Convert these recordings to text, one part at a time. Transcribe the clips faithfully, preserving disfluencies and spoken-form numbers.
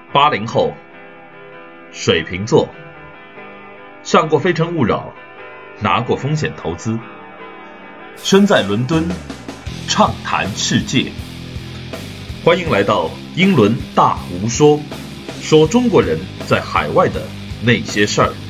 八零后，水瓶座，上过非诚勿扰，拿过风险投资，身在伦敦，畅谈世界。欢迎来到英伦大胡说，说中国人在海外的那些事儿。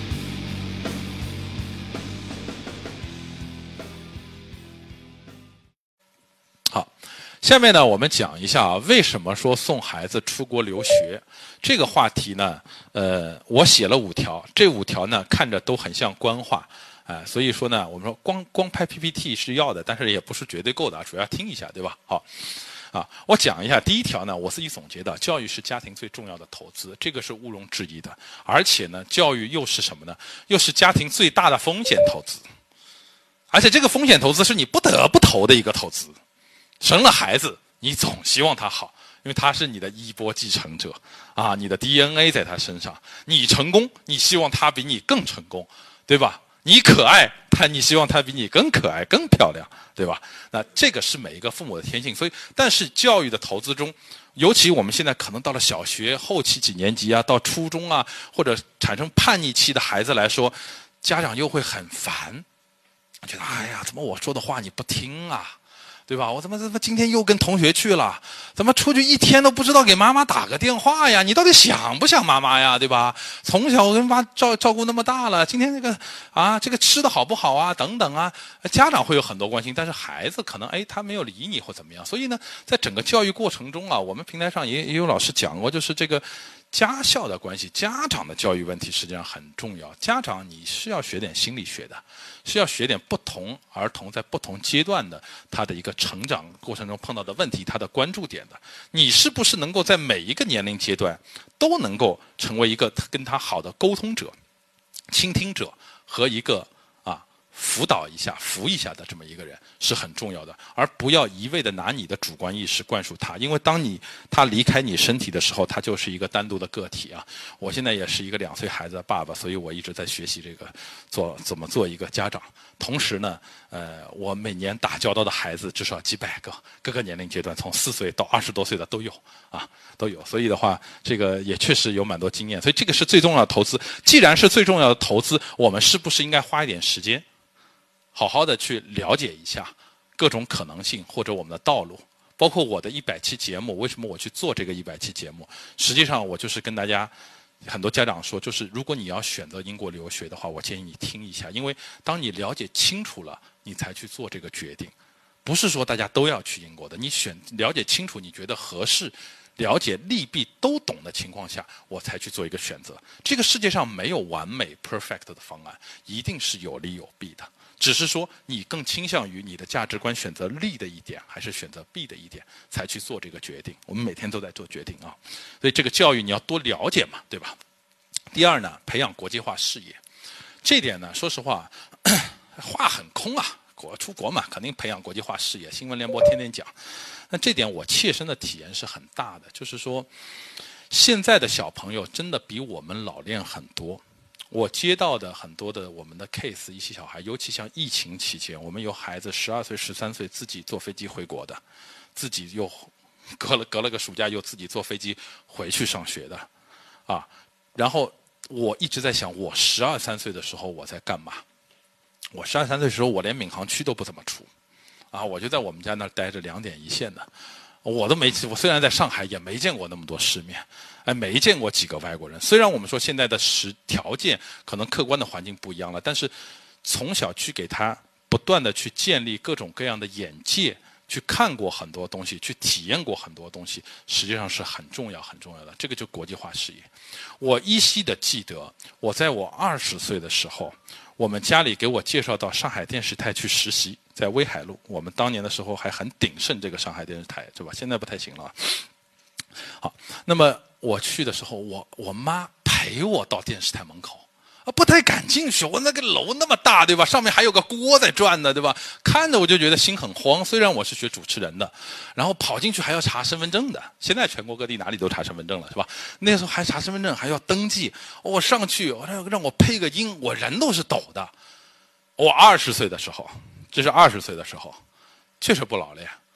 下面呢，我们讲一下啊，为什么说送孩子出国留学这个话题呢？呃，我写了五条，这五条呢看着都很像官话，哎、呃，所以说呢，我们说光光拍 P P T 是要的，但是也不是绝对够的，主要听一下，对吧？好，啊，我讲一下第一条呢，我自己总结的，教育是家庭最重要的投资，这个是毋庸置疑的，而且呢，教育又是什么呢？又是家庭最大的风险投资，而且这个风险投资是你不得不投的一个投资。生了孩子，你总希望他好，因为他是你的衣钵继承者啊，你的 D N A 在他身上。你成功，你希望他比你更成功，对吧？你可爱，但你希望他比你更可爱、更漂亮，对吧？那这个是每一个父母的天性。所以，但是教育的投资中，尤其我们现在可能到了小学后期几年级啊，到初中啊，或者产生叛逆期的孩子来说，家长又会很烦，觉得哎呀，怎么我说的话你不听啊？对吧？我怎么怎么今天又跟同学去了？怎么出去一天都不知道给妈妈打个电话呀？你到底想不想妈妈呀？对吧？从小跟妈照照顾那么大了，今天这个啊，这个吃的好不好啊？等等啊，家长会有很多关心，但是孩子可能哎他没有理你或怎么样。所以呢，在整个教育过程中啊，我们平台上也也有老师讲过，就是这个家校的关系，家长的教育问题实际上很重要。家长你是要学点心理学的。是要学点不同儿童在不同阶段的他的一个成长过程中碰到的问题，他的关注点的。你是不是能够在每一个年龄阶段都能够成为一个跟他好的沟通者、倾听者和一个啊辅导一下、扶一下的这么一个人是很重要的，而不要一味的拿你的主观意识灌输他，因为当你他离开你身体的时候，他就是一个单独的个体啊。我现在也是一个两岁孩子的爸爸，所以我一直在学习这个做怎么做一个家长。同时呢，呃，我每年打交道的孩子至少几百个，各个年龄阶段，从四岁到二十多岁的都有啊，都有。所以的话，这个也确实有蛮多经验。所以这个是最重要的投资。既然是最重要的投资，我们是不是应该花一点时间？好好的去了解一下各种可能性或者我们的道路，包括我的一百期节目，为什么我去做这个一百期节目？实际上我就是跟大家很多家长说，就是如果你要选择英国留学的话，我建议你听一下，因为当你了解清楚了，你才去做这个决定。不是说大家都要去英国的，你选了解清楚，你觉得合适，了解利弊都懂的情况下，我才去做一个选择。这个世界上没有完美 perfect 的方案，一定是有利有弊的。只是说你更倾向于你的价值观选择利的一点，还是选择弊的一点，才去做这个决定。我们每天都在做决定啊，所以这个教育你要多了解嘛，对吧？第二呢，培养国际化视野，这点呢，说实话，话很空啊。国出国嘛，肯定培养国际化视野。新闻联播天天讲，那这点我切身的体验是很大的，就是说，现在的小朋友真的比我们老练很多。我接到的很多的我们的 case， 一些小孩，尤其像疫情期间，我们有孩子十二岁、十三岁自己坐飞机回国的，自己又隔了隔了个暑假又自己坐飞机回去上学的，啊，然后我一直在想，我十二三岁的时候我在干嘛？我十二三岁的时候，我连闵行区都不怎么出，啊，我就在我们家那儿待着，两点一线的。我都没，我虽然在上海也没见过那么多世面，哎，没见过几个外国人。虽然我们说现在的实条件可能客观的环境不一样了，但是从小去给他不断的去建立各种各样的眼界，去看过很多东西，去体验过很多东西，实际上是很重要很重要的。这个就国际化视野。我依稀的记得，我在我二十岁的时候，我们家里给我介绍到上海电视台去实习。在威海路，我们当年的时候还很鼎盛，这个上海电视台，对吧？现在不太行了。好，那么我去的时候，我我妈陪我到电视台门口，啊，不太敢进去。我那个楼那么大，对吧？上面还有个锅在转的，对吧？看着我就觉得心很慌。虽然我是学主持人的，然后跑进去还要查身份证的。现在全国各地哪里都查身份证了，是吧？那时候还查身份证，还要登记。我上去，我让让我配个音，我人都是抖的。我二十岁的时候。这是二十岁的时候，确实不老练。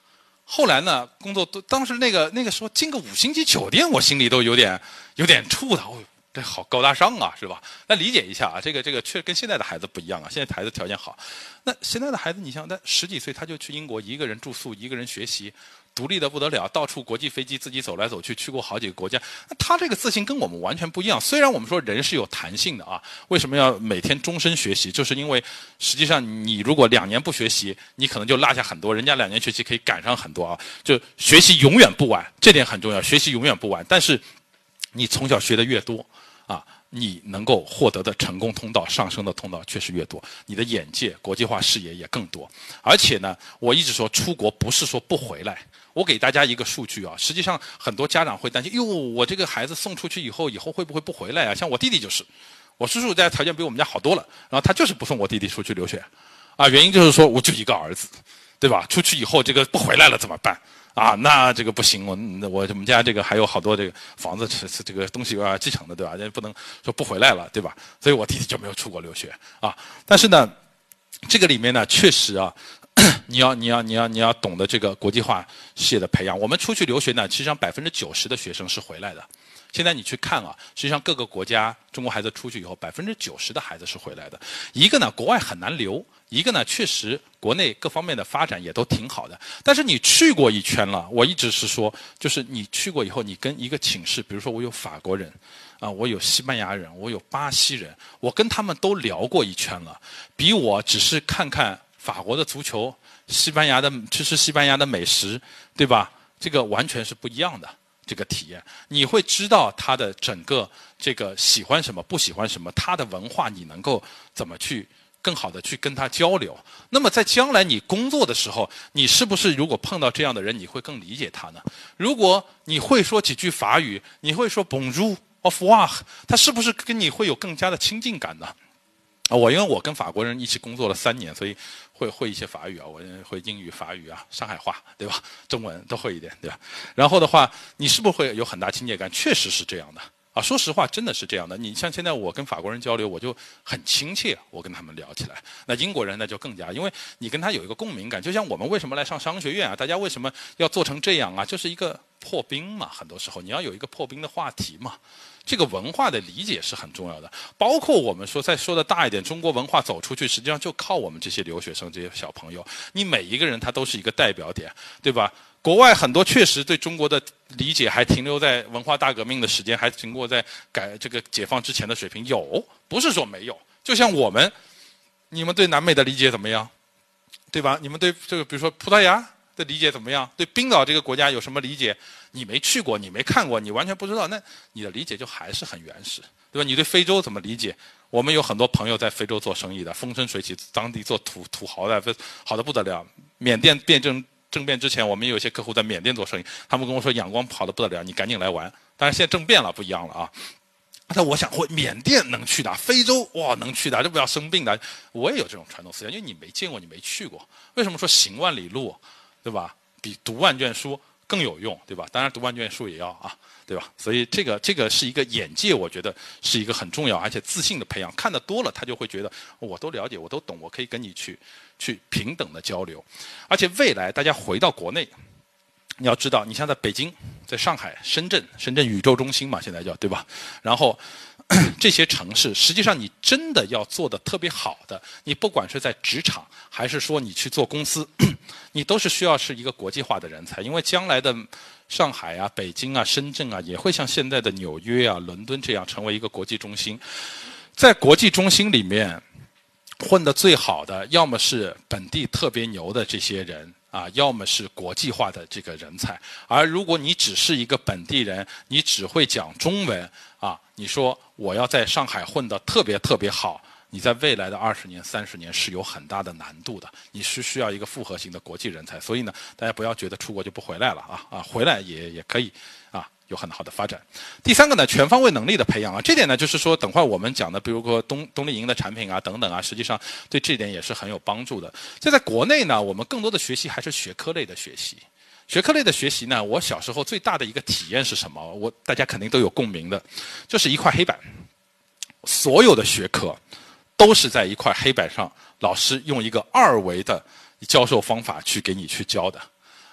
后来呢，工作都当时那个那个时候进个五星级酒店，我心里都有点有点怵的。哦，这好高大上啊，是吧？那理解一下啊，这个这个确跟现在的孩子不一样啊。现在孩子条件好，那现在的孩子，你像他十几岁他就去英国一个人住宿，一个人学习，独立的不得了，到处国际飞机自己走来走去，去过好几个国家。那他这个自信跟我们完全不一样。虽然我们说人是有弹性的啊，为什么要每天终身学习？就是因为实际上你如果两年不学习，你可能就落下很多，人家两年学习可以赶上很多啊。就学习永远不晚，这点很重要，学习永远不晚。但是你从小学的越多啊，你能够获得的成功通道、上升的通道确实越多，你的眼界、国际化视野也更多。而且呢，我一直说出国不是说不回来。我给大家一个数据啊，实际上很多家长会担心，哟，我这个孩子送出去以后，以后会不会不回来啊？像我弟弟就是，我叔叔家条件比我们家好多了，然后他就是不送我弟弟出去留学，啊，原因就是说我就一个儿子，对吧？出去以后这个不回来了怎么办？啊，那这个不行，我我我们家这个还有好多这个房子是这个东西要继承的，对吧？这不能说不回来了，对吧？所以我弟弟就没有出国留学啊。但是呢，这个里面呢，确实啊。你要你要你要你要懂得这个国际化视野的培养。我们出去留学呢，实际上百分之九十的学生是回来的。现在你去看啊，实际上各个国家中国孩子出去以后，百分之九十的孩子是回来的。一个呢，国外很难留；一个呢，确实国内各方面的发展也都挺好的。但是你去过一圈了，我一直是说，就是你去过以后，你跟一个寝室，比如说我有法国人。啊，我有西班牙人，我有巴西人，我跟他们都聊过一圈了，比我只是看看法国的足球、西班牙的吃吃西班牙的美食，对吧？这个完全是不一样的这个体验。你会知道他的整个这个喜欢什么、不喜欢什么，他的文化你能够怎么去更好的去跟他交流。那么在将来你工作的时候，你是不是如果碰到这样的人，你会更理解他呢？如果你会说几句法语，你会说 Bonjour。Au revoir， 他是不是跟你会有更加的亲近感呢？啊，我因为我跟法国人一起工作了三年，所以会会一些法语啊，我会英语、法语啊、上海话，对吧？中文都会一点，对吧？然后的话，你是不是会有很大亲切感？确实是这样的啊，说实话，真的是这样的。你像现在我跟法国人交流，我就很亲切，我跟他们聊起来。那英国人呢就更加，因为你跟他有一个共鸣感。就像我们为什么来上商学院啊？大家为什么要做成这样啊？就是一个破冰嘛，很多时候你要有一个破冰的话题嘛。这个文化的理解是很重要的，包括我们说再说的大一点，中国文化走出去，实际上就靠我们这些留学生、这些小朋友。你每一个人他都是一个代表点，对吧？国外很多确实对中国的理解还停留在文化大革命的时间，还停留在改这个解放之前的水平，有，不是说没有。就像我们，你们对南美的理解怎么样？对吧？你们对这个比如说葡萄牙的理解怎么样？对冰岛这个国家有什么理解？你没去过，你没看过，你完全不知道，那你的理解就还是很原始，对吧？你对非洲怎么理解？我们有很多朋友在非洲做生意的，风生水起，当地做土土豪的，好的不得了。缅甸变政政变之前，我们有些客户在缅甸做生意，他们跟我说仰光好的不得了，你赶紧来玩。当然现在政变了，不一样了啊。但我想，会缅甸能去的，非洲哇能去的，这不要生病的。我也有这种传统思想，因为你没见过，你没去过。为什么说行万里路，对吧？比读万卷书更有用，对吧？当然读万卷书也要啊，对吧？所以这个这个是一个眼界，我觉得是一个很重要而且自信的培养。看得多了，他就会觉得我都了解，我都懂，我可以跟你去去平等的交流。而且未来大家回到国内，你要知道，你像在北京、在上海、深圳，深圳宇宙中心嘛，现在叫，对吧？然后这些城市，实际上你真的要做的特别好的，你不管是在职场，还是说你去做公司，你都是需要是一个国际化的人才，因为将来的上海啊、北京啊、深圳啊，也会像现在的纽约啊、伦敦这样成为一个国际中心。在国际中心里面混得最好的，要么是本地特别牛的这些人啊，要么是国际化的这个人才。而如果你只是一个本地人，你只会讲中文啊，你说我要在上海混得特别特别好，你在未来的二十年、三十年是有很大的难度的。你是需要一个复合型的国际人才，所以呢，大家不要觉得出国就不回来了啊啊，回来也也可以啊。有很好的发展。第三个呢，全方位能力的培养啊，这点呢就是说，等会儿我们讲的，比如说冬冬令营的产品啊等等啊，实际上对这点也是很有帮助的。这在国内呢，我们更多的学习还是学科类的学习。学科类的学习呢，我小时候最大的一个体验是什么？我大家肯定都有共鸣的，就是一块黑板，所有的学科都是在一块黑板上，老师用一个二维的教授方法去给你去教的。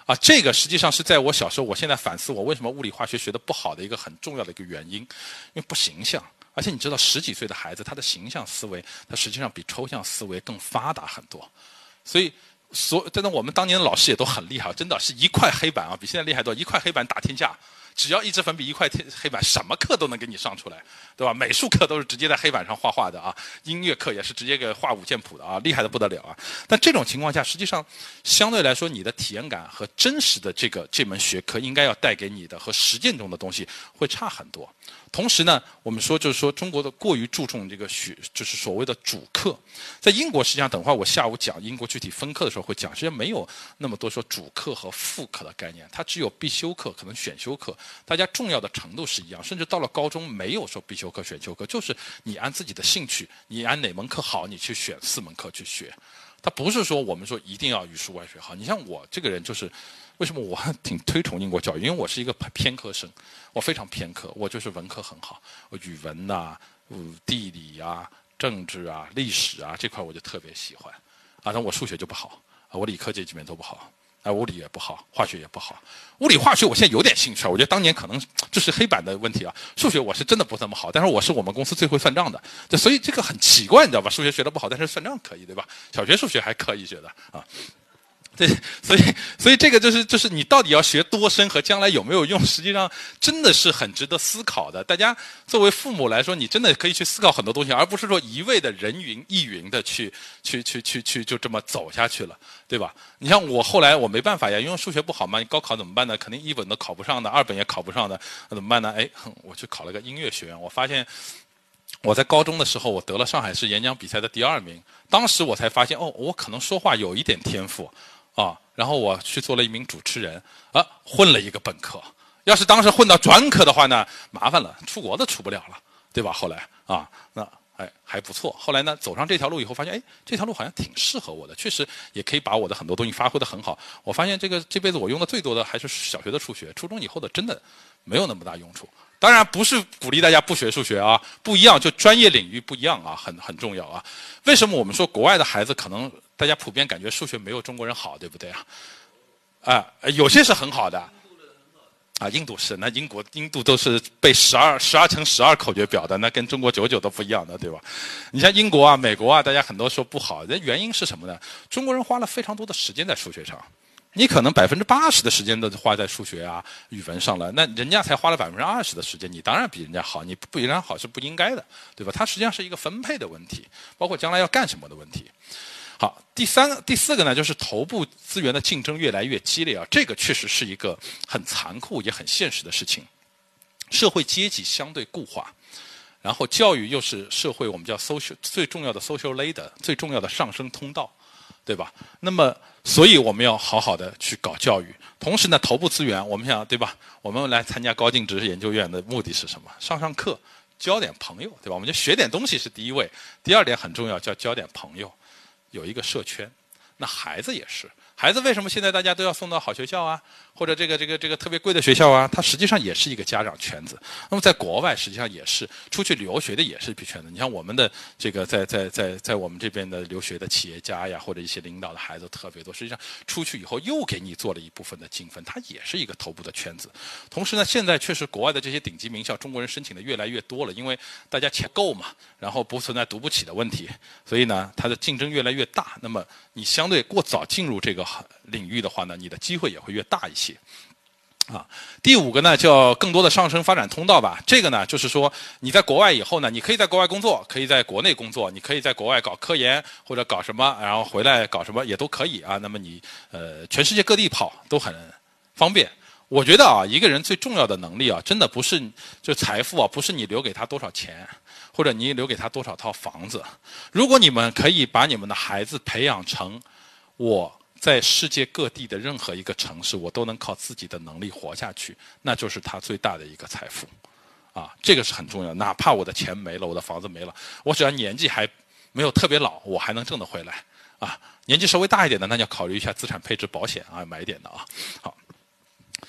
啊，这个实际上是在我小时候，我现在反思我为什么物理化学学得不好的一个很重要的一个原因，因为不形象。而且你知道，十几岁的孩子，他的形象思维，他实际上比抽象思维更发达很多。所以，所真的我们当年的老师也都很厉害，真的是一块黑板啊，比现在厉害多，一块黑板打天下。只要一支粉笔一块黑板，什么课都能给你上出来，对吧？美术课都是直接在黑板上画画的啊，音乐课也是直接给画五线谱的啊，厉害的不得了啊。但这种情况下，实际上相对来说，你的体验感和真实的这个这门学科应该要带给你的和实践中的东西会差很多。同时呢，我们说就是说中国的过于注重这个学，就是所谓的主课。在英国实际上，等会儿我下午讲英国具体分课的时候会讲，实际上没有那么多说主课和副课的概念，它只有必修课，可能选修课，大家重要的程度是一样，甚至到了高中没有说必修课、选修课，就是你按自己的兴趣，你按哪门课好，你去选四门课去学。它不是说我们说一定要语数外学好。你像我这个人就是。为什么我挺推崇英国教育？因为我是一个偏科生，我非常偏科，我就是文科很好，我语文呐、啊、地理啊、政治啊、历史啊这块我就特别喜欢，啊，但我数学就不好，啊，我理科这几面都不好，啊，物理也不好，化学也不好，物理化学我现在有点兴趣，我觉得当年可能这是黑板的问题啊，数学我是真的不怎么好，但是我是我们公司最会算账的，这所以这个很奇怪，你知道吧？数学学得不好，但是算账可以，对吧？小学数学还可以学的啊。对，所以所以这个就是就是你到底要学多深和将来有没有用，实际上真的是很值得思考的。大家作为父母来说，你真的可以去思考很多东西，而不是说一味的人云亦云的去去去去去就这么走下去了，对吧？你像我后来我没办法呀，因为数学不好嘛，你高考怎么办呢？肯定一本都考不上的，二本也考不上的，那怎么办呢？哎，我去考了个音乐学院，我发现。我在高中的时候，我得了上海市演讲比赛的第二名。当时我才发现，哦，我可能说话有一点天赋，啊，然后我去做了一名主持人，啊，混了一个本科。要是当时混到专科的话呢，麻烦了，出国都出不了了，对吧？后来啊，那哎还不错。后来呢，走上这条路以后，发现哎，这条路好像挺适合我的，确实也可以把我的很多东西发挥得很好。我发现这个这辈子我用的最多的还是小学的数学，初中以后的真的没有那么大用处。当然不是鼓励大家不学数学啊，不一样，就专业领域不一样啊，很很重要啊。为什么我们说国外的孩子可能大家普遍感觉数学没有中国人好，对不对啊？啊，有些是很好的。啊，印度是，那英国印度都是背十二十二乘十二口诀表的，那跟中国九九都不一样的，对吧？你像英国啊、美国啊，大家很多说不好，那原因是什么呢？中国人花了非常多的时间在数学上。你可能百分之八十的时间都花在数学啊、语文上了，那人家才花了百分之二十的时间，你当然比人家好，你不比人家好是不应该的，对吧？它实际上是一个分配的问题，包括将来要干什么的问题。好，第三个、第四个呢，就是头部资源的竞争越来越激烈啊，这个确实是一个很残酷也很现实的事情。社会阶级相对固化，然后教育又是社会我们叫 social 最重要的 social ladder 最重要的上升通道。对吧？那么，所以我们要好好的去搞教育。同时呢，头部资源，我们想，对吧？我们来参加高净值研究院的目的是什么？上上课，交点朋友，对吧？我们就学点东西是第一位。第二点很重要，叫交点朋友，有一个社圈。那孩子也是。孩子为什么现在大家都要送到好学校啊，或者这个这个这个特别贵的学校啊？它实际上也是一个家长圈子。那么在国外实际上也是出去留学的也是一批圈子。你像我们的这个在在在在我们这边的留学的企业家呀，或者一些领导的孩子特别多。实际上出去以后又给你做了一部分的精分，它也是一个头部的圈子。同时呢，现在确实国外的这些顶级名校，中国人申请的越来越多了，因为大家钱够嘛，然后不存在读不起的问题，所以呢，它的竞争越来越大。那么你相对过早进入这个领域的话呢，你的机会也会越大一些。啊，第五个呢，叫更多的上升发展通道吧。这个呢，就是说你在国外以后呢，你可以在国外工作，可以在国内工作，你可以在国外搞科研或者搞什么，然后回来搞什么也都可以啊。那么你呃，全世界各地跑都很方便。我觉得啊，一个人最重要的能力啊，真的不是就财富啊，不是你留给他多少钱，或者你留给他多少套房子。如果你们可以把你们的孩子培养成我在世界各地的任何一个城市，我都能靠自己的能力活下去，那就是他最大的一个财富，啊，这个是很重要。哪怕我的钱没了，我的房子没了，我只要年纪还没有特别老，我还能挣得回来，啊，年纪稍微大一点的，那就要考虑一下资产配置保险啊，买一点的啊。好，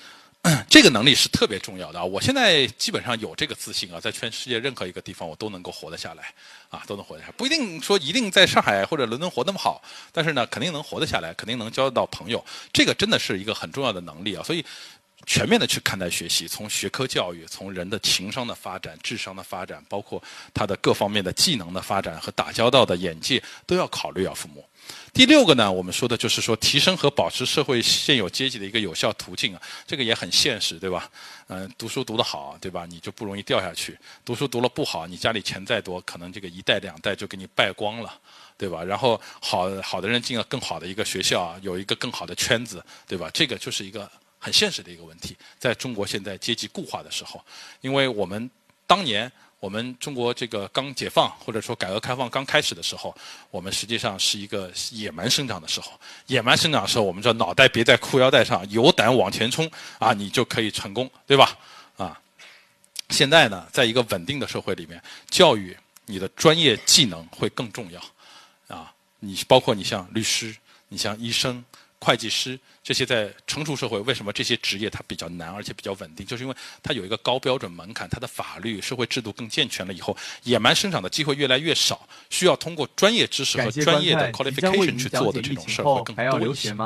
这个能力是特别重要的啊！我现在基本上有这个自信啊，在全世界任何一个地方我都能够活得下来，啊，都能活得下来。不一定说一定在上海或者伦敦活那么好，但是呢，肯定能活得下来，肯定能交到朋友。这个真的是一个很重要的能力啊！所以，全面的去看待学习，从学科教育，从人的情商的发展、智商的发展，包括他的各方面的技能的发展和打交道的眼界，都要考虑啊，父母。第六个呢，我们说的就是说提升和保持社会现有阶级的一个有效途径啊，这个也很现实，对吧？嗯，读书读得好，对吧？你就不容易掉下去。读书读了不好，你家里钱再多，可能这个一代两代就给你败光了，对吧？然后好好的人进了更好的一个学校，有一个更好的圈子，对吧？这个就是一个很现实的一个问题，在中国现在阶级固化的时候，因为我们当年。我们中国这个刚解放或者说改革开放刚开始的时候，我们实际上是一个野蛮生长的时候。野蛮生长的时候，我们说脑袋别在裤腰带上，有胆往前冲啊，你就可以成功，对吧？啊，现在呢，在一个稳定的社会里面，教育你的专业技能会更重要啊。你包括你像律师，你像医生、会计师。这些在成熟社会，为什么这些职业它比较难，而且比较稳定？就是因为它有一个高标准门槛，它的法律、社会制度更健全了以后，野蛮生长的机会越来越少，需要通过专业知识和专业的 qualification 去做的这种事儿会更多一些。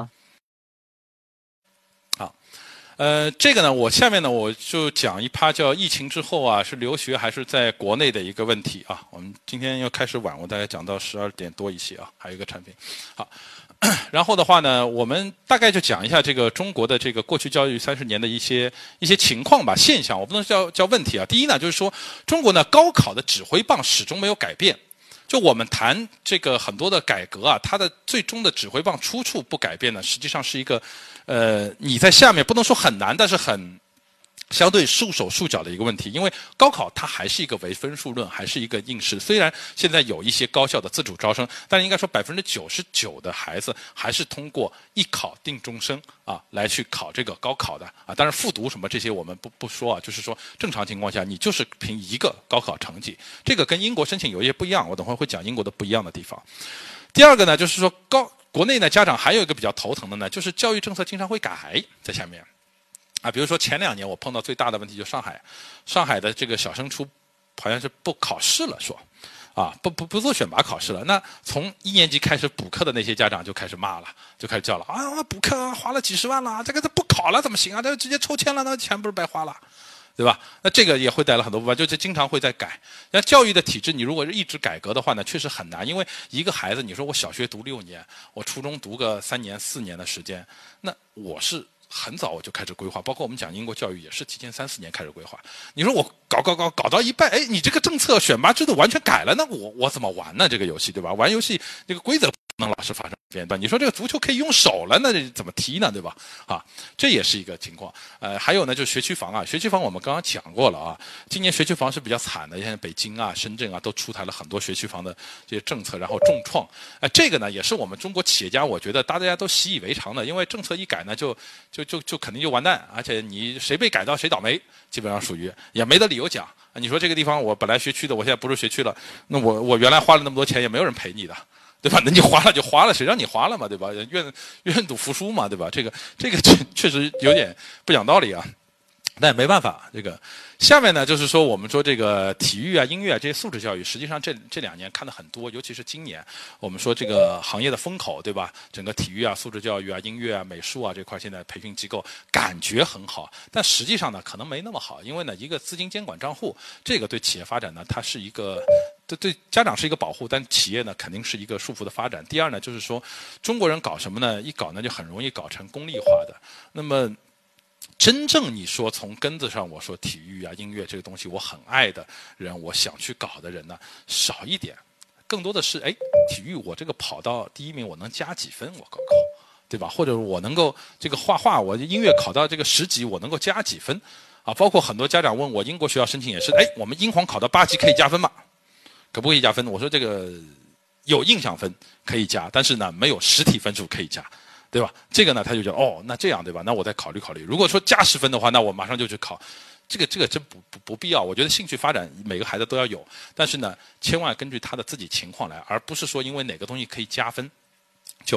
好，呃，这个呢，我下面呢我就讲一趴叫疫情之后啊，是留学还是在国内的一个问题啊。我们今天要开始晚，我大概讲到十二点多一些啊，还有一个产品，好。然后的话呢，我们大概就讲一下这个中国的这个过去教育三十年的一些一些情况吧，现象，我不能叫叫问题啊。第一呢，就是说中国呢高考的指挥棒始终没有改变。就我们谈这个很多的改革啊，它的最终的指挥棒出处不改变呢，实际上是一个，呃，你在下面不能说很难，但是很。相对束手束脚的一个问题，因为高考它还是一个唯分数论，还是一个应试。虽然现在有一些高校的自主招生，但是应该说百分之九十九的孩子还是通过一考定终生啊来去考这个高考的啊。当然复读什么这些我们不不说啊，就是说正常情况下你就是凭一个高考成绩，这个跟英国申请有一些不一样，我等会儿会讲英国的不一样的地方。第二个呢，就是说高国内呢家长还有一个比较头疼的呢，就是教育政策经常会改在下面。啊，比如说前两年我碰到最大的问题就是上海，上海的这个小升初好像是不考试了，说，啊，不不不做选拔考试了。那从一年级开始补课的那些家长就开始骂了，就开始叫了啊，补课花了几十万了，这个他不考了怎么行啊？这直接抽签了，那钱不是白花了，对吧？那这个也会带来很多不安，就是经常会在改。那教育的体制，你如果是一直改革的话呢，确实很难，因为一个孩子，你说我小学读六年，我初中读个三年四年的时间，那我是。很早我就开始规划，包括我们讲英国教育也是提前三四年开始规划。你说我搞搞搞搞到一半，哎，你这个政策选拔制度完全改了，那我我怎么玩呢？这个游戏对吧？玩游戏这个规则不能老是发生变动。你说这个足球可以用手了，那怎么踢呢？对吧？啊，这也是一个情况。呃，还有呢，就是学区房啊，学区房我们刚刚讲过了啊。今年学区房是比较惨的，现在北京啊、深圳啊都出台了很多学区房的这些政策，然后重创。哎、呃，这个呢也是我们中国企业家，我觉得大家都习以为常的，因为政策一改呢，就就就就肯定就完蛋，而且你谁被改到谁倒霉，基本上属于也没得理由讲。你说这个地方我本来学区的，我现在不是学区了，那我我原来花了那么多钱，也没有人赔你的。对吧？那你花了就花了，谁让你花了嘛？对吧？愿愿赌服输嘛？对吧？这个这个确实有点不讲道理啊，但也没办法。这个下面呢，就是说我们说这个体育啊、音乐啊这些素质教育，实际上这这两年看的很多，尤其是今年，我们说这个行业的风口，对吧？整个体育啊、素质教育啊、音乐啊、美术啊这块，现在培训机构感觉很好，但实际上呢，可能没那么好，因为呢，一个资金监管账户，这个对企业发展呢，它是一个。对对，家长是一个保护，但企业呢肯定是一个束缚的发展。第二呢，就是说中国人搞什么呢？一搞呢就很容易搞成功利化的。那么真正你说从根子上，我说体育啊、音乐这个东西我很爱的人，我想去搞的人呢少一点，更多的是哎，体育我这个跑到第一名，我能加几分？我高考，对吧？或者我能够这个画画，我音乐考到这个十级，我能够加几分？啊，包括很多家长问我，英国学校申请也是，哎，我们英皇考到八级可以加分吗？可不可以加分？我说这个有印象分可以加，但是呢没有实体分数可以加，对吧？这个呢他就觉得哦，那这样对吧？那我再考虑考虑。如果说加十分的话，那我马上就去考。这个这个真不不不必要。我觉得兴趣发展每个孩子都要有，但是呢千万根据他的自己情况来，而不是说因为哪个东西可以加分就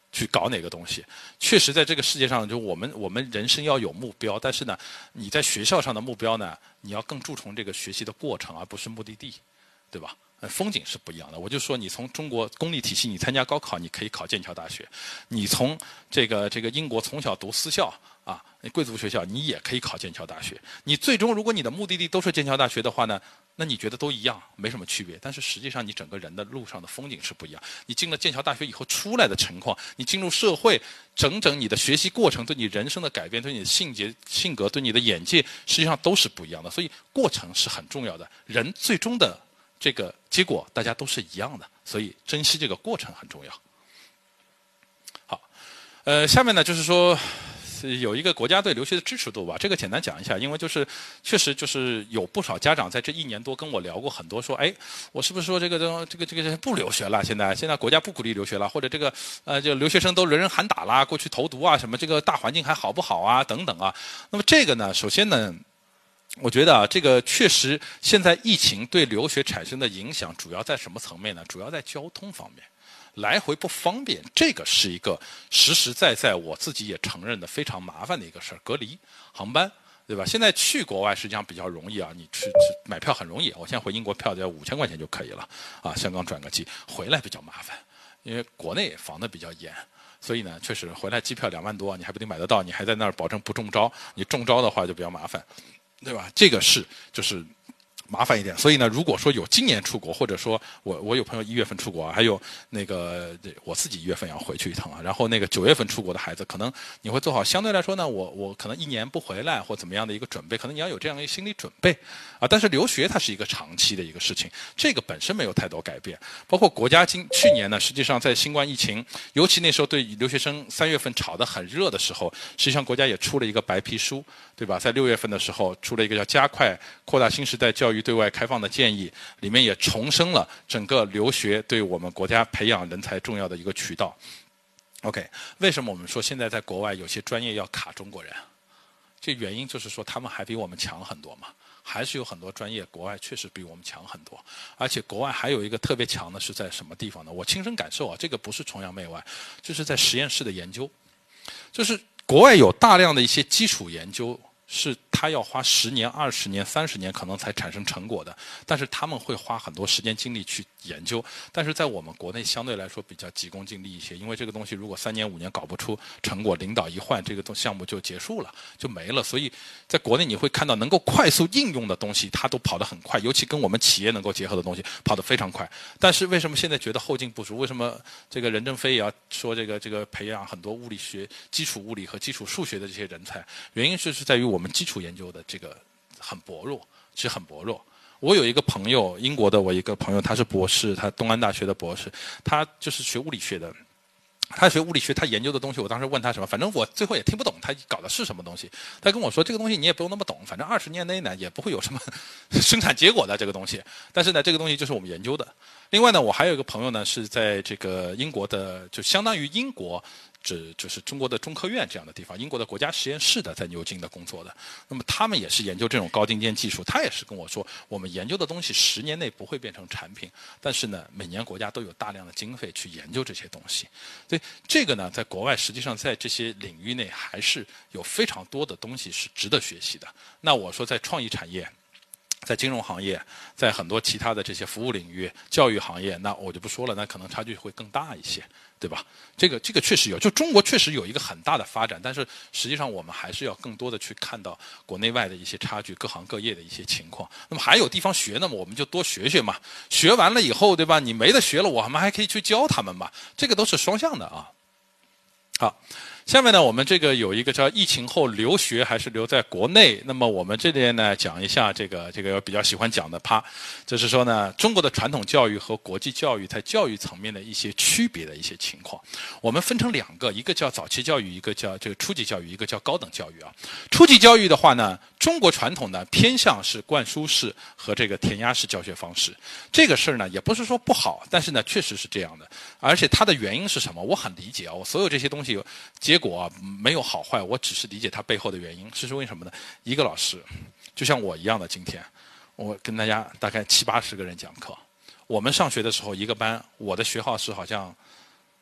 去搞哪个东西。确实在这个世界上，就我们我们人生要有目标，但是呢，你在学校上的目标呢，你要更注重这个学习的过程，而不是目的地，对吧？呃，风景是不一样的。我就说，你从中国公立体系，你参加高考，你可以考剑桥大学；你从这个这个英国从小读私校啊，贵族学校，你也可以考剑桥大学。你最终如果你的目的地都是剑桥大学的话呢，那你觉得都一样，没什么区别。但是实际上，你整个人的路上的风景是不一样。你进了剑桥大学以后出来的情况，你进入社会，整整你的学习过程，对你人生的改变，对你的性格、性格，对你的眼界，实际上都是不一样的。所以，过程是很重要的。人最终的这个结果，大家都是一样的，所以珍惜这个过程很重要。好，呃，下面呢就是说。有一个国家对留学的支持度吧，这个简单讲一下，因为就是确实就是有不少家长在这一年多跟我聊过很多，说，哎，我是不是说这个这个这个不留学了？现在现在国家不鼓励留学了，或者这个呃，就留学生都人人喊打啦，过去投毒啊，什么这个大环境还好不好啊，等等啊。那么这个呢，首先呢，我觉得啊，这个确实现在疫情对留学产生的影响，主要在什么层面呢？主要在交通方面。来回不方便，这个是一个实实在在我自己也承认的非常麻烦的一个事儿。隔离航班，对吧？现在去国外实际上比较容易啊，你去买票很容易。我现在回英国票只要五千块钱就可以了啊，香港转个机，回来比较麻烦，因为国内防的比较严。所以呢，确实回来机票两万多，你还不一定买得到，你还在那儿保证不中招，你中招的话就比较麻烦，对吧？这个是就是麻烦一点。所以呢，如果说有今年出国，或者说我我有朋友一月份出国啊，还有那个我自己一月份要回去一趟啊，然后那个九月份出国的孩子，可能你会做好相对来说呢，我我可能一年不回来或怎么样的一个准备，可能你要有这样一个心理准备啊。但是留学它是一个长期的一个事情，这个本身没有太多改变。包括国家今去年呢，实际上在新冠疫情，尤其那时候对留学生三月份炒得很热的时候，实际上国家也出了一个白皮书，对吧？在六月份的时候出了一个叫加快扩大新时代教育对外开放的建议，里面也重申了整个留学对我们国家培养人才重要的一个渠道。OK， 为什么我们说现在在国外有些专业要卡中国人？这原因就是说他们还比我们强很多嘛，还是有很多专业国外确实比我们强很多。而且国外还有一个特别强的是在什么地方呢？我亲身感受啊，这个不是崇洋媚外，就是在实验室的研究，就是国外有大量的一些基础研究。是他要花十年、二十年、三十年可能才产生成果的，但是他们会花很多时间精力去研究。但是在我们国内相对来说比较急功近利一些，因为这个东西如果三年五年搞不出成果，领导一换，这个东项目就结束了，就没了。所以在国内你会看到能够快速应用的东西，它都跑得很快，尤其跟我们企业能够结合的东西跑得非常快。但是为什么现在觉得后劲不足？为什么这个任正非也要说这个这个培养很多物理学、基础物理和基础数学的这些人才？原因是是在于我们我们基础研究的这个很薄弱，其实很薄弱。我有一个朋友，英国的我一个朋友，他是博士，他东安大学的博士，他就是学物理学的。他学物理学，他研究的东西，我当时问他什么，反正我最后也听不懂他搞的是什么东西。他跟我说，这个东西你也不用那么懂，反正二十年内呢也不会有什么生产结果的这个东西。但是呢，这个东西就是我们研究的。另外呢，我还有一个朋友呢，是在这个英国的，就相当于英国。这就是中国的中科院这样的地方，英国的国家实验室的在牛津的工作的，那么他们也是研究这种高精尖技术。他也是跟我说，我们研究的东西十年内不会变成产品，但是呢，每年国家都有大量的经费去研究这些东西。所以这个呢，在国外实际上在这些领域内还是有非常多的东西是值得学习的。那我说在创意产业。在金融行业，在很多其他的这些服务领域、教育行业，那我就不说了，那可能差距会更大一些，对吧？这个这个确实有，就中国确实有一个很大的发展，但是实际上我们还是要更多的去看到国内外的一些差距，各行各业的一些情况。那么还有地方学呢嘛，我们就多学学嘛。学完了以后，对吧？你没得学了，我们还可以去教他们嘛。这个都是双向的啊。好。下面呢，我们这个有一个叫疫情后留学还是留在国内。那么我们这边呢，讲一下这个这个比较喜欢讲的趴，就是说呢，中国的传统教育和国际教育在教育层面的一些区别的一些情况。我们分成两个，一个叫早期教育，一个叫这个初级教育，一个叫高等教育啊。初级教育的话呢，中国传统呢偏向是灌输式和这个填鸭式教学方式。这个事儿呢，也不是说不好，但是呢，确实是这样的。而且它的原因是什么？我很理解啊，我所有这些东西。结果啊，没有好坏，我只是理解它背后的原因。这是为什么呢？一个老师，就像我一样的，今天我跟大家大概七八十个人讲课。我们上学的时候，一个班，我的学号是好像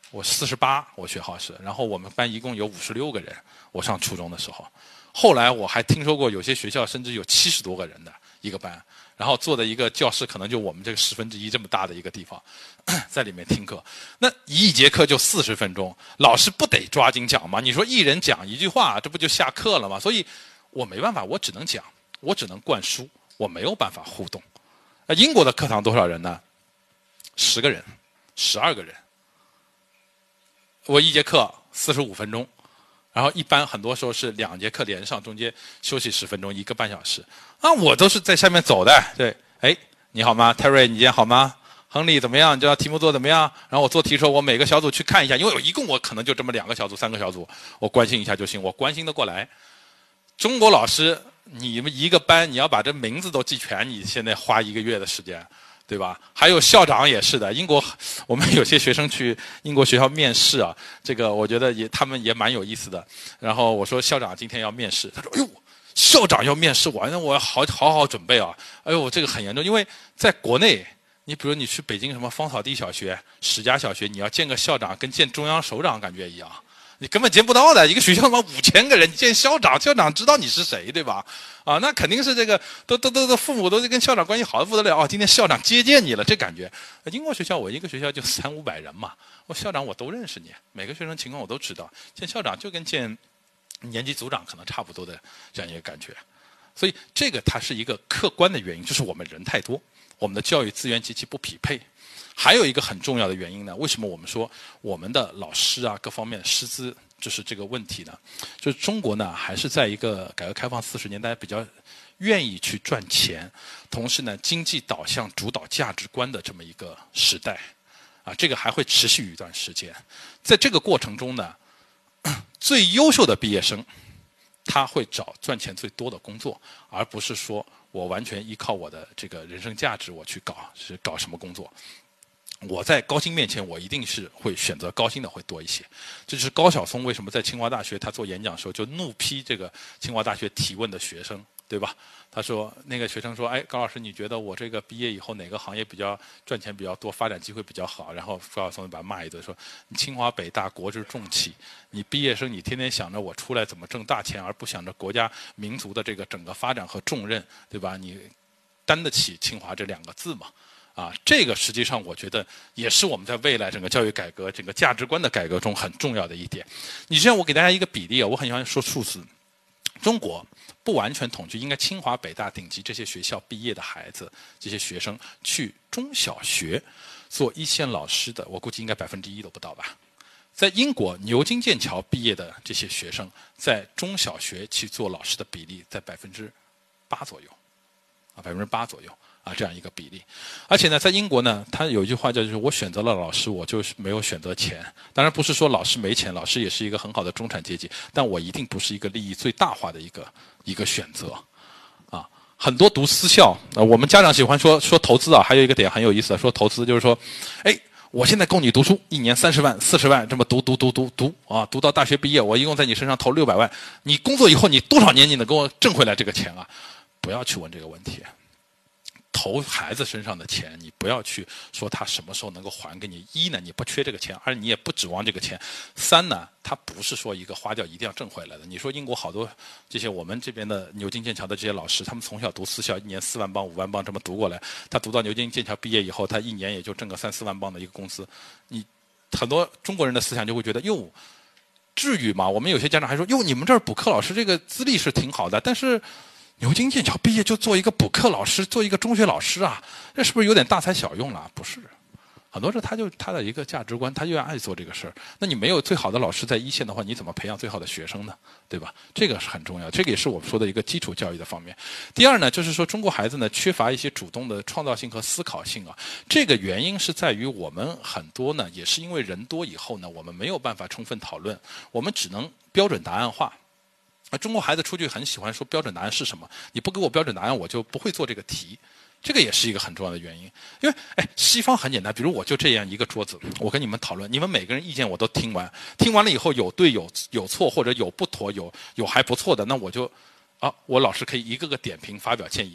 我四十八，我学号是，然后我们班一共有五十六个人，我上初中的时候。后来我还听说过有些学校甚至有七十多个人的一个班，然后坐的一个教室可能就我们这个十分之一这么大的一个地方，在里面听课。那一节课就四十分钟，老师不得抓紧讲吗？你说一人讲一句话，这不就下课了吗？所以我没办法，我只能讲，我只能灌输，我没有办法互动。那英国的课堂多少人呢？十个人，十二个人。我一节课四十五分钟。然后一般很多时候是两节课连上，中间休息十分钟，一个半小时。啊，我都是在下面走的。对，哎，你好吗 ？Terry， 你今天好吗？亨利怎么样？你知道题目做怎么样？然后我做题的时候，我每个小组去看一下，因为我一共我可能就这么两个小组、三个小组，我关心一下就行，我关心得过来。中国老师，你们一个班你要把这名字都记全，你现在花一个月的时间。对吧？还有校长也是的。英国，我们有些学生去英国学校面试啊，这个我觉得也他们也蛮有意思的。然后我说校长今天要面试，他说：“哎呦，校长要面试我，那我要好好好准备啊。”哎呦，这个很严重，因为在国内，你比如你去北京什么芳草地小学、史家小学，你要见个校长跟见中央首长感觉一样。你根本见不到的，一个学校嘛五千个人，你见校长，校长知道你是谁，对吧？啊，那肯定是这个，都都都都父母都是跟校长关系好的不得了。哦，今天校长接见你了，这感觉。英国学校我一个学校就三五百人嘛，我校长我都认识你，每个学生情况我都知道。见校长就跟见年级组长可能差不多的这样一个感觉。所以这个它是一个客观的原因，就是我们人太多，我们的教育资源极其不匹配。还有一个很重要的原因呢，为什么我们说我们的老师啊各方面师资就是这个问题呢？就是中国呢还是在一个改革开放四十年，大家比较愿意去赚钱，同时呢经济导向主导价值观的这么一个时代，啊，这个还会持续一段时间。在这个过程中呢，最优秀的毕业生他会找赚钱最多的工作，而不是说我完全依靠我的这个人生价值我去搞是搞什么工作。我在高薪面前，我一定是会选择高薪的会多一些。这就是高晓松为什么在清华大学他做演讲的时候就怒批这个清华大学提问的学生，对吧？他说那个学生说：“哎，高老师，你觉得我这个毕业以后哪个行业比较赚钱比较多，发展机会比较好？”然后高晓松就把他骂一顿，说：“你清华北大国之重器，你毕业生你天天想着我出来怎么挣大钱，而不想着国家民族的这个整个发展和重任，对吧？你担得起清华这两个字吗？”啊，这个实际上我觉得也是我们在未来整个教育改革、整个价值观的改革中很重要的一点。你这样，我给大家一个比例啊，我很喜欢说数字。中国不完全统计，应该清华、北大顶级这些学校毕业的孩子，这些学生去中小学做一线老师的，我估计应该百分之一都不到吧。在英国牛津、剑桥毕业的这些学生，在中小学去做老师的比例在百分之八左右，啊，百分之八左右。啊，这样一个比例，而且呢，在英国呢，他有一句话叫，就是我选择了老师，我就是没有选择钱。当然不是说老师没钱，老师也是一个很好的中产阶级，但我一定不是一个利益最大化的一个一个选择。啊，很多读私校，呃，我们家长喜欢说说投资啊，还有一个点很有意思，说投资就是说，哎，我现在供你读书，一年三十万、四十万这么读读读读读啊，读到大学毕业，我一共在你身上投六百万，你工作以后你多少年你能给我挣回来这个钱啊？不要去问这个问题。投孩子身上的钱，你不要去说他什么时候能够还给你。一呢，你不缺这个钱；二，你也不指望这个钱；三呢，他不是说一个花掉一定要挣回来的。你说英国好多这些我们这边的牛津、剑桥的这些老师，他们从小读私校，一年四万镑、五万镑这么读过来，他读到牛津、剑桥毕业以后，他一年也就挣个三四万镑的一个工资。你很多中国人的思想就会觉得，哟，至于吗？我们有些家长还说，哟，你们这儿补课老师这个资历是挺好的，但是牛津、剑桥毕业就做一个补课老师，做一个中学老师啊，这是不是有点大材小用了？不是，很多是他就他的一个价值观，他就爱做这个事儿。那你没有最好的老师在一线的话，你怎么培养最好的学生呢？对吧？这个是很重要，这个也是我们说的一个基础教育的方面。第二呢，就是说中国孩子呢缺乏一些主动的创造性和思考性啊。这个原因是在于我们很多呢，也是因为人多以后呢，我们没有办法充分讨论，我们只能标准答案化。啊，中国孩子出去很喜欢说标准答案是什么？你不给我标准答案，我就不会做这个题。这个也是一个很重要的原因。因为，哎，西方很简单，比如我就这样一个桌子，我跟你们讨论，你们每个人意见我都听完，听完了以后有对有有错，或者有不妥，有有还不错的，那我就，啊，我老师可以一个个点评发表建议。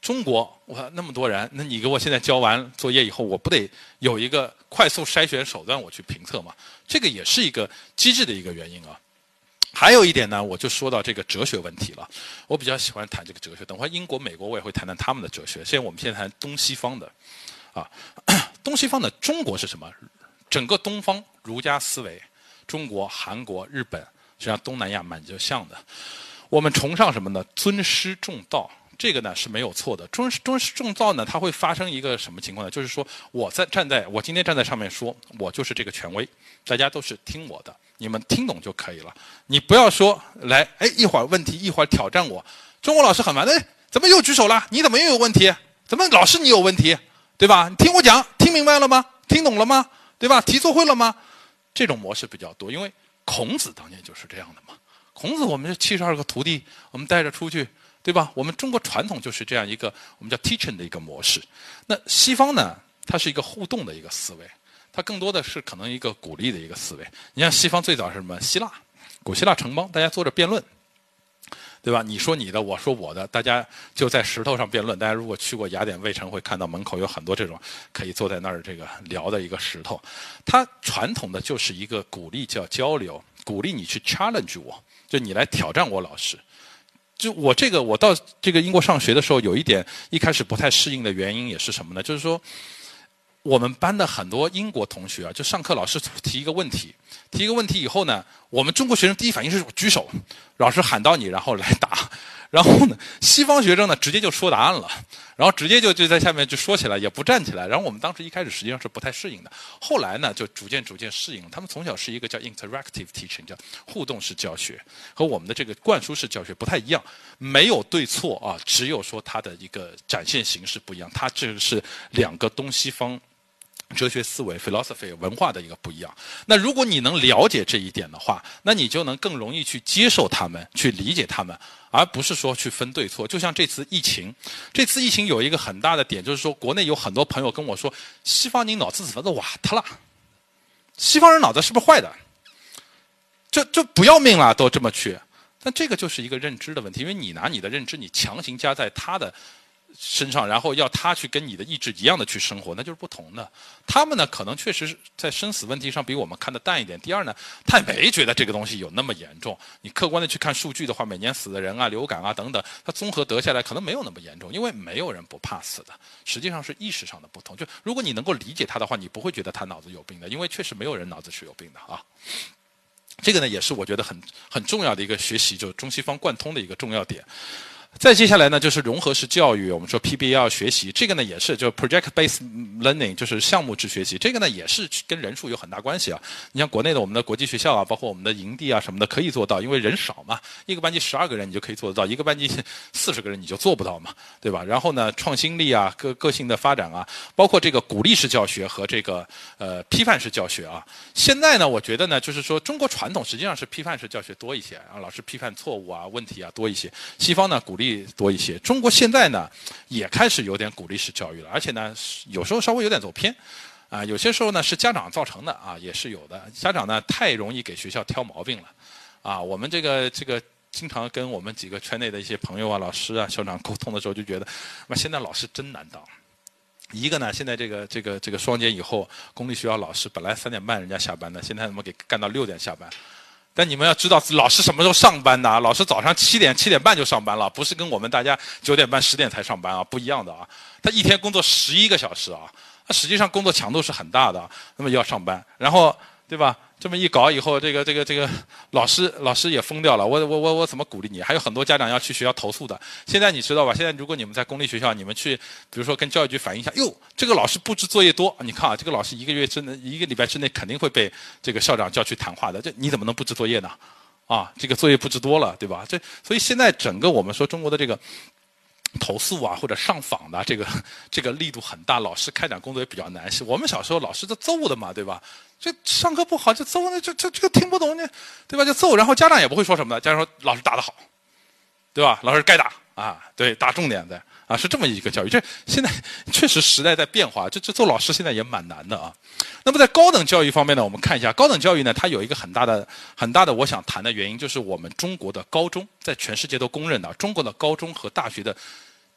中国我那么多人，那你给我现在交完作业以后，我不得有一个快速筛选手段我去评测嘛？这个也是一个机制的一个原因啊。还有一点呢，我就说到这个哲学问题了。我比较喜欢谈这个哲学，等会英国、美国我也会谈谈他们的哲学。现在我们现在谈东西方的，啊，东西方的中国是什么？整个东方儒家思维，中国、韩国、日本，实际上东南亚蛮就像的。我们崇尚什么呢？尊师重道。这个呢是没有错的，尊尊师重道呢，它会发生一个什么情况呢？就是说，我在站在我今天站在上面说，我就是这个权威，大家都是听我的，你们听懂就可以了。你不要说来，哎，一会儿问题，一会儿挑战我。中国老师很烦，哎，怎么又举手了？你怎么又有问题？怎么老是你有问题？对吧？你听我讲，听明白了吗？听懂了吗？对吧？题做会了吗？这种模式比较多，因为孔子当年就是这样的嘛。孔子我们这七十二个徒弟，我们带着出去。对吧？我们中国传统就是这样一个我们叫 teaching 的一个模式。那西方呢，它是一个互动的一个思维，它更多的是可能一个鼓励的一个思维。你像西方最早是什么？希腊，古希腊城邦，大家坐着辩论，对吧？你说你的，我说我的，大家就在石头上辩论。大家如果去过雅典卫城，会看到门口有很多这种可以坐在那儿这个聊的一个石头。它传统的就是一个鼓励叫交流，鼓励你去 challenge 我，就你来挑战我老师。就我这个，我到这个英国上学的时候，有一点一开始不太适应的原因也是什么呢？就是说，我们班的很多英国同学啊，就上课老师提一个问题，提一个问题以后呢，我们中国学生第一反应是举手，老师喊到你，然后来答。然后呢，西方学生呢直接就说答案了，然后直接就就在下面就说起来，也不站起来。然后我们当时一开始实际上是不太适应的，后来呢就逐渐逐渐适应了。他们从小是一个叫 interactive teaching， 叫互动式教学，和我们的这个灌输式教学不太一样，没有对错啊，只有说它的一个展现形式不一样。它这个是两个东西方哲学思维 philosophy 文化的一个不一样。那如果你能了解这一点的话，那你就能更容易去接受他们，去理解他们，而不是说去分对错。就像这次疫情，这次疫情有一个很大的点，就是说国内有很多朋友跟我说，西方人脑子怎么都瓦特了，西方人脑子是不是坏的？就就不要命了，都这么去。但这个就是一个认知的问题，因为你拿你的认知，你强行加在他的身上，然后要他去跟你的意志一样的去生活，那就是不同的。他们呢，可能确实是在生死问题上比我们看得淡一点。第二呢，他也没觉得这个东西有那么严重。你客观的去看数据的话，每年死的人啊、流感啊等等，它综合得下来可能没有那么严重，因为没有人不怕死的。实际上是意识上的不同。就如果你能够理解他的话，你不会觉得他脑子有病的，因为确实没有人脑子是有病的啊。这个呢，也是我觉得很很重要的一个学习，就是中西方贯通的一个重要点。再接下来呢，就是融合式教育，我们说 P B L 学习，这个呢也是就 project-based learning， 就是项目制学习，这个呢也是跟人数有很大关系啊。你像国内的我们的国际学校啊，包括我们的营地啊什么的，可以做到，因为人少嘛，一个班级十二个人你就可以做得到，一个班级四十个人你就做不到嘛，对吧？然后呢，创新力啊，个个性的发展啊，包括这个鼓励式教学和这个呃批判式教学啊。现在呢，我觉得呢，就是说中国传统实际上是批判式教学多一些啊，老师批判错误啊、问题啊多一些，西方呢鼓励多一些。中国现在呢也开始有点鼓励式教育了，而且呢有时候稍微有点走偏啊，有些时候呢是家长造成的啊，也是有的。家长呢太容易给学校挑毛病了啊。我们这个这个经常跟我们几个圈内的一些朋友啊、老师啊、校长沟通的时候，就觉得那现在老师真难当。一个呢，现在这个这个这个双减以后，公立学校老师本来三点半人家下班的，现在他们给干到六点下班。但你们要知道，老师什么时候上班的？老师早上七点、七点半就上班了，不是跟我们大家九点半、十点才上班啊，不一样的啊。他一天工作十一个小时啊，他实际上工作强度是很大的，那么要上班，然后对吧？这么一搞以后，这个这个这个老师老师也疯掉了。我我我我怎么鼓励你？还有很多家长要去学校投诉的。现在你知道吧？现在如果你们在公立学校，你们去，比如说跟教育局反映一下，哟，这个老师布置作业多，你看啊，这个老师一个月之内、一个礼拜之内肯定会被这个校长叫去谈话的。这你怎么能布置作业呢？啊，这个作业布置多了，对吧？这所以现在整个我们说中国的这个投诉啊或者上访的这个这个力度很大，老师开展工作也比较难。是我们小时候老师都揍的嘛，对吧？这上课不好就揍，那这这这个听不懂呢，对吧？就揍，然后家长也不会说什么的，家长说老师打得好，对吧？老师该打啊，对，打重点的啊，是这么一个教育。这现在确实时代在变化，这这做老师现在也蛮难的啊。那么在高等教育方面呢，我们看一下高等教育呢，它有一个很大的很大的我想谈的原因，就是我们中国的高中在全世界都公认的，中国的高中和大学的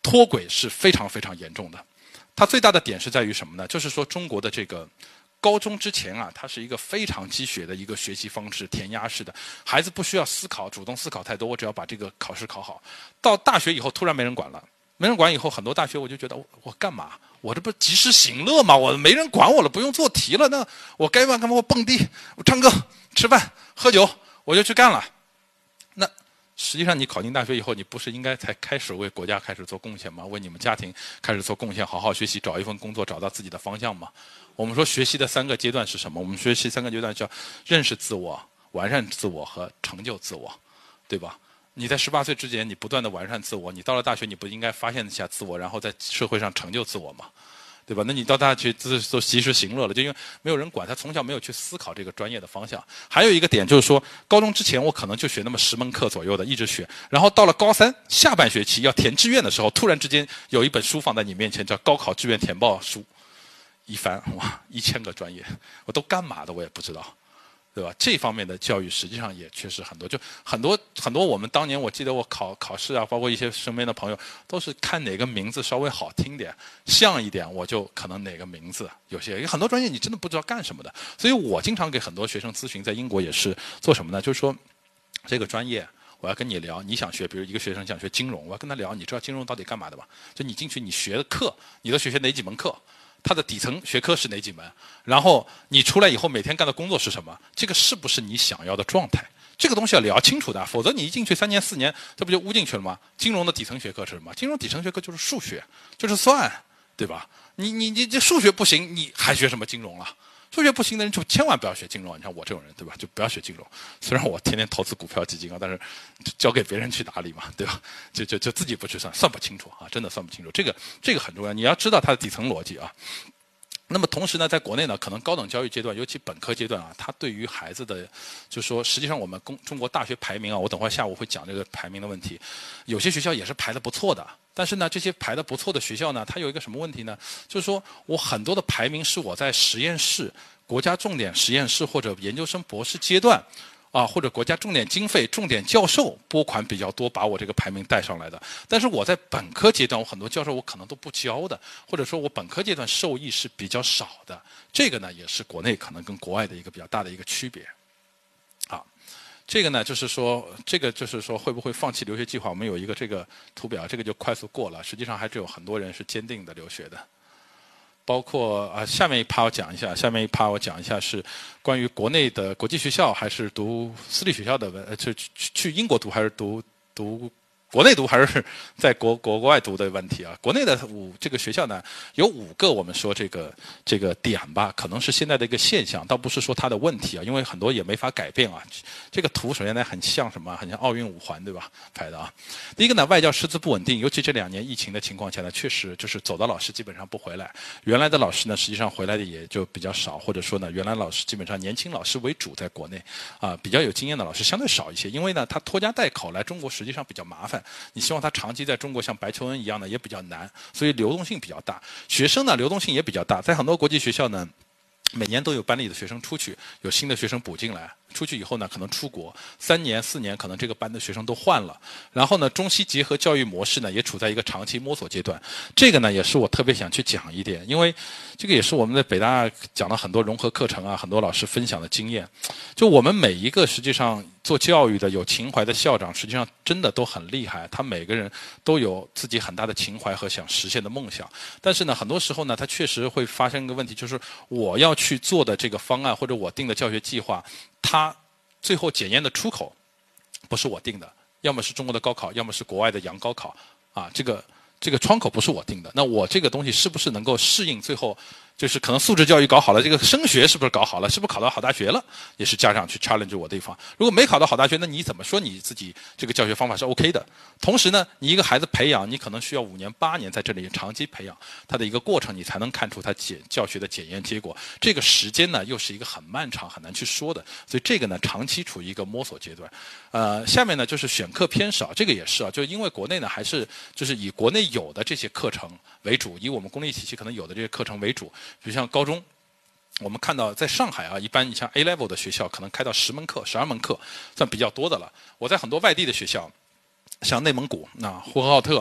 脱轨是非常非常严重的。它最大的点是在于什么呢？就是说中国的这个高中之前啊，它是一个非常鸡血的一个学习方式，填鸭式的，孩子不需要思考，主动思考太多，我只要把这个考试考好。到大学以后突然没人管了，没人管以后，很多大学我就觉得我我干嘛？我这不及时行乐吗？我没人管我了，不用做题了，那我该干嘛？我蹦迪，我唱歌，吃饭，喝酒，我就去干了。那实际上你考进大学以后，你不是应该才开始为国家开始做贡献吗？为你们家庭开始做贡献，好好学习，找一份工作，找到自己的方向吗？我们说学习的三个阶段是什么？我们学习三个阶段叫认识自我、完善自我和成就自我，对吧？你在十八岁之前，你不断的完善自我，你到了大学，你不应该发现一下自我，然后在社会上成就自我吗？对吧？那你到大学自都及时行乐了，就因为没有人管他，从小没有去思考这个专业的方向。还有一个点就是说，高中之前我可能就学那么十门课左右的，一直学，然后到了高三下半学期要填志愿的时候，突然之间有一本书放在你面前，叫《高考志愿填报书》，一翻哇，一千个专业，我都干嘛的我也不知道。对吧？这方面的教育实际上也确实很多，就很多很多。我们当年我记得我考考试啊，包括一些身边的朋友，都是看哪个名字稍微好听点、像一点，我就可能哪个名字。有些有很多专业你真的不知道干什么的，所以我经常给很多学生咨询，在英国也是做什么呢？就是说这个专业我要跟你聊，你想学，比如一个学生想学金融，我要跟他聊，你知道金融到底干嘛的吗？就你进去你学的课，你都学学哪几门课？它的底层学科是哪几门？然后你出来以后每天干的工作是什么？这个是不是你想要的状态？这个东西要聊清楚的，否则你一进去三年四年，这不就污进去了吗？金融的底层学科是什么？金融底层学科就是数学，就是算，对吧？你你你这数学不行，你还学什么金融了？数学不行的人就千万不要学金融。你看我这种人，对吧？就不要学金融。虽然我天天投资股票基金啊，但是交给别人去打理嘛，对吧？就就就自己不去算，算不清楚啊，真的算不清楚。这个这个很重要，你要知道它的底层逻辑啊。那么同时呢，在国内呢，可能高等教育阶段，尤其本科阶段啊，它对于孩子的，就是说，实际上我们中中国大学排名啊，我等会儿下午会讲这个排名的问题。有些学校也是排得不错的，但是呢，这些排得不错的学校呢，它有一个什么问题呢？就是说我很多的排名是我在实验室、国家重点实验室或者研究生博士阶段。啊，或者国家重点经费、重点教授拨款比较多，把我这个排名带上来的。但是我在本科阶段，我很多教授我可能都不教的，或者说我本科阶段受益是比较少的。这个呢，也是国内可能跟国外的一个比较大的一个区别。啊，这个呢，就是说，这个就是说，会不会放弃留学计划？我们有一个这个图表，这个就快速过了。实际上还是有很多人是坚定的留学的。包括啊，下面一趴我讲一下，下面一趴我讲一下是关于国内的国际学校还是读私立学校的问，呃，去去去英国读还是读读国内读还是在国国外读的问题啊。国内的五这个学校呢，有五个我们说这个这个点吧，可能是现在的一个现象，倒不是说它的问题啊，因为很多也没法改变啊。这个图首先呢很像什么？很像奥运五环，对吧？拍的啊。第一个呢，外教师资不稳定，尤其这两年疫情的情况下呢，确实就是走的老师基本上不回来，原来的老师呢，实际上回来的也就比较少，或者说呢，原来老师基本上年轻老师为主，在国内啊，比较有经验的老师相对少一些，因为呢，他拖家带口来中国实际上比较麻烦。你希望他长期在中国像白求恩一样的也比较难，所以流动性比较大。学生呢流动性也比较大，在很多国际学校呢，每年都有班里的学生出去，有新的学生补进来。出去以后呢，可能出国三年四年，可能这个班的学生都换了。然后呢，中西结合教育模式呢，也处在一个长期摸索阶段。这个呢，也是我特别想去讲一点，因为这个也是我们在北大讲了很多融合课程啊，很多老师分享的经验。就我们每一个实际上做教育的有情怀的校长，实际上真的都很厉害，他每个人都有自己很大的情怀和想实现的梦想。但是呢，很多时候呢，他确实会发生一个问题，就是我要去做的这个方案或者我定的教学计划，它最后检验的出口不是我定的，要么是中国的高考，要么是国外的洋高考啊，这个这个窗口不是我定的。那我这个东西是不是能够适应最后就是可能素质教育搞好了，这个升学是不是搞好了，是不是考到好大学了，也是家长去 challenge 我的地方。如果没考到好大学，那你怎么说你自己这个教学方法是 OK 的？同时呢，你一个孩子培养，你可能需要五年八年在这里长期培养他的一个过程，你才能看出他检教学的检验结果。这个时间呢，又是一个很漫长很难去说的，所以这个呢，长期处于一个摸索阶段。呃，下面呢就是选课偏少，这个也是啊，就因为国内呢还是就是以国内有的这些课程为主，以我们公立体系可能有的这些课程为主。比如像高中，我们看到在上海啊，一般你像 A level 的学校可能开到十门课、十二门课，算比较多的了。我在很多外地的学校，像内蒙古、那呼和浩特、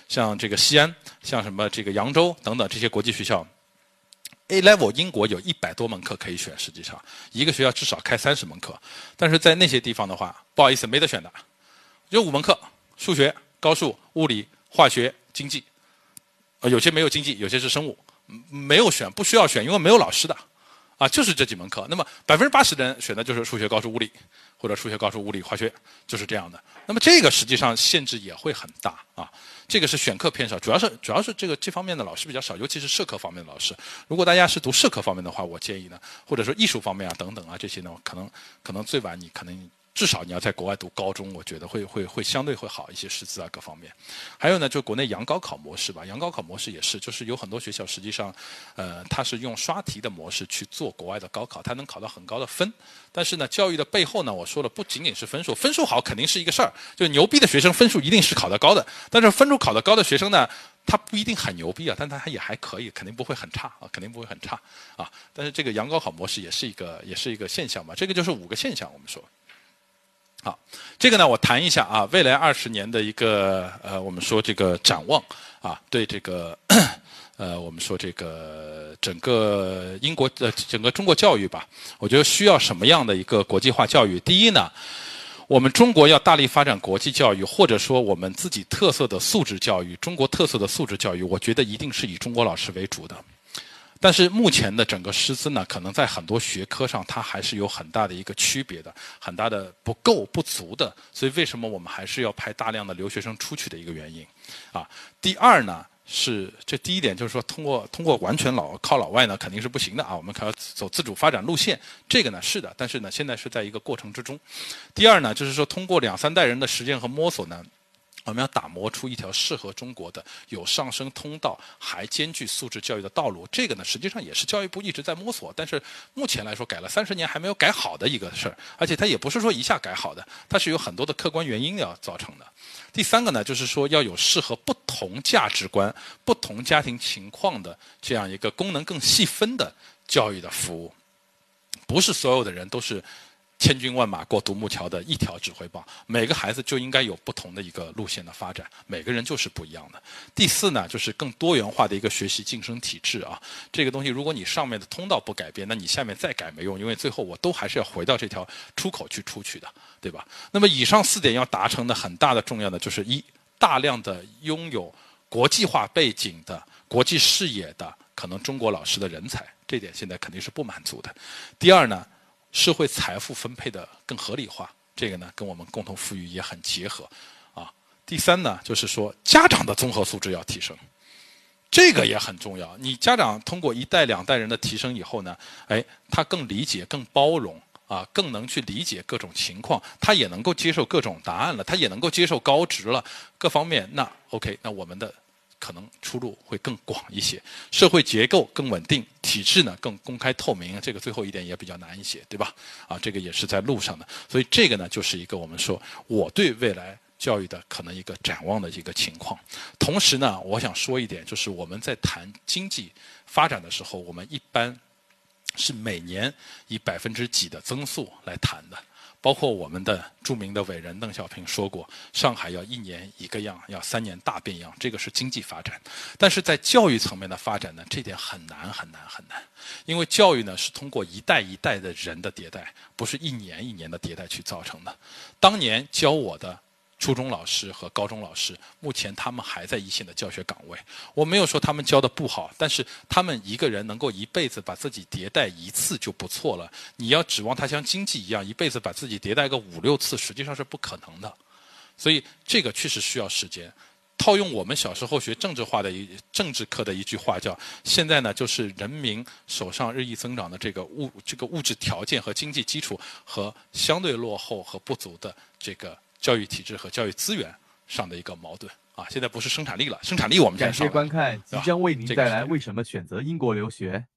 像这个西安，像什么这个扬州等等这些国际学校。A level 英国有一百多门课可以选，实际上一个学校至少开三十门课，但是在那些地方的话，不好意思没得选的，有五门课：数学、高数、物理、化学、经济。呃，有些没有经济，有些是生物，没有选，不需要选，因为没有老师的，啊，就是这几门课。那么百分之八十的人选的就是数学、高数、物理，或者数学、高数、物理、化学，就是这样的。那么这个实际上限制也会很大啊。这个是选课偏少，主要是主要是这个这方面的老师比较少，尤其是社科方面的老师。如果大家是读社科方面的话，我建议呢，或者说艺术方面啊等等啊这些呢，可能可能最晚你可能至少你要在国外读高中，我觉得会会会相对会好一些，师资啊各方面。还有呢，就国内洋高考模式吧，洋高考模式也是，就是有很多学校实际上，呃，它是用刷题的模式去做国外的高考，它能考到很高的分。但是呢，教育的背后呢，我说了，不仅仅是分数，分数好肯定是一个事儿，就牛逼的学生分数一定是考得高的，但是分数考得高的学生呢，他不一定很牛逼啊，但他也还可以，肯定不会很差啊，肯定不会很差啊。但是这个洋高考模式也是一个也是一个现象嘛，这个就是五个现象，我们说。好，这个呢，我谈一下啊，未来二十年的一个呃，我们说这个展望啊，对这个呃，我们说这个整个英国呃，整个中国教育吧，我觉得需要什么样的一个国际化教育？第一呢，我们中国要大力发展国际教育，或者说我们自己特色的素质教育，中国特色的素质教育，我觉得一定是以中国老师为主的。但是目前的整个师资呢，可能在很多学科上，它还是有很大的一个区别的，很大的不够不足的。所以为什么我们还是要派大量的留学生出去的一个原因，啊。第二呢，是这第一点就是说，通过通过完全老靠老外呢，肯定是不行的啊。我们可要走自主发展路线，这个呢是的，但是呢，现在是在一个过程之中。第二呢，就是说通过两三代人的实践和摸索呢。我们要打磨出一条适合中国的有上升通道还兼具素质教育的道路，这个呢实际上也是教育部一直在摸索，但是目前来说改了三十年还没有改好的一个事儿，而且它也不是说一下改好的，它是有很多的客观原因要造成的。第三个呢，就是说要有适合不同价值观、不同家庭情况的这样一个功能更细分的教育的服务，不是所有的人都是千军万马过独木桥的一条指挥棒，每个孩子就应该有不同的一个路线的发展，每个人就是不一样的。第四呢，就是更多元化的一个学习晋升体制啊，这个东西如果你上面的通道不改变，那你下面再改没用，因为最后我都还是要回到这条出口去出去的，对吧？那么以上四点要达成的很大的重要的就是一，大量的拥有国际化背景的、国际视野的可能中国老师的人才，这点现在肯定是不满足的。第二呢，社会财富分配的更合理化，这个呢跟我们共同富裕也很结合啊。第三呢，就是说家长的综合素质要提升，这个也很重要。你家长通过一代两代人的提升以后呢，哎，他更理解、更包容啊，更能去理解各种情况，他也能够接受各种答案了，他也能够接受高职了，各方面那 OK， 那我们的可能出路会更广一些，社会结构更稳定，体制呢更公开透明，这个最后一点也比较难一些，对吧？啊，这个也是在路上的，所以这个呢就是一个我们说我对未来教育的可能一个展望的一个情况。同时呢，我想说一点，就是我们在谈经济发展的时候，我们一般是每年以百分之几的增速来谈的。包括我们的著名的伟人邓小平说过，上海要一年一个样，要三年大变样，这个是经济发展。但是在教育层面的发展呢，这点很难很难很难，因为教育呢是通过一代一代的人的迭代，不是一年一年的迭代去造成的。当年教我的初中老师和高中老师，目前他们还在一线的教学岗位。我没有说他们教的不好，但是他们一个人能够一辈子把自己迭代一次就不错了。你要指望他像经济一样一辈子把自己迭代个五六次，实际上是不可能的。所以这个确实需要时间。套用我们小时候学政治化的一政治课的一句话叫：现在呢，就是人民手上日益增长的这个物这个物质条件和经济基础和相对落后和不足的这个教育体制和教育资源上的一个矛盾啊，现在不是生产力了，生产力我们现在上了。 感谢观看，即将为您带来为什么选择英国留学。